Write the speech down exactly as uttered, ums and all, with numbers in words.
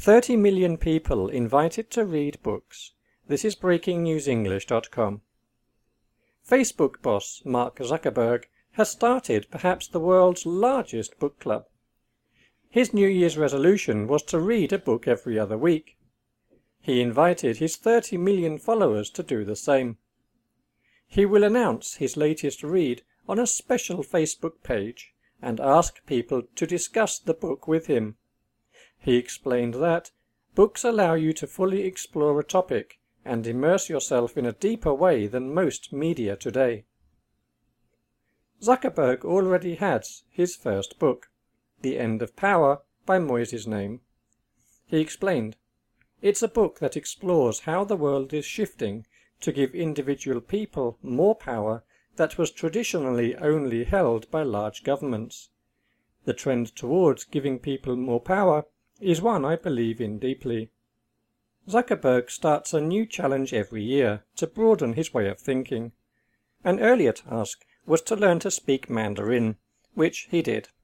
thirty million people invited to read books. This is breaking news english dot com. Facebook boss Mark Zuckerberg has started perhaps the world's largest book club. His New Year's resolution was to read a book every other week. He invited his thirty million followers to do the same. He will announce his latest read on a special Facebook page and ask people to discuss the book with him. He explained that books allow you to fully explore a topic and immerse yourself in a deeper way than most media today. Zuckerberg already has his first book, The End of Power by Moises Naim. He explained, "It's a book that explores how the world is shifting to give individual people more power that was traditionally only held by large governments. The trend towards giving people more power is one I believe in deeply." Zuckerberg starts a new challenge every year to broaden his way of thinking. An earlier task was to learn to speak Mandarin, which he did.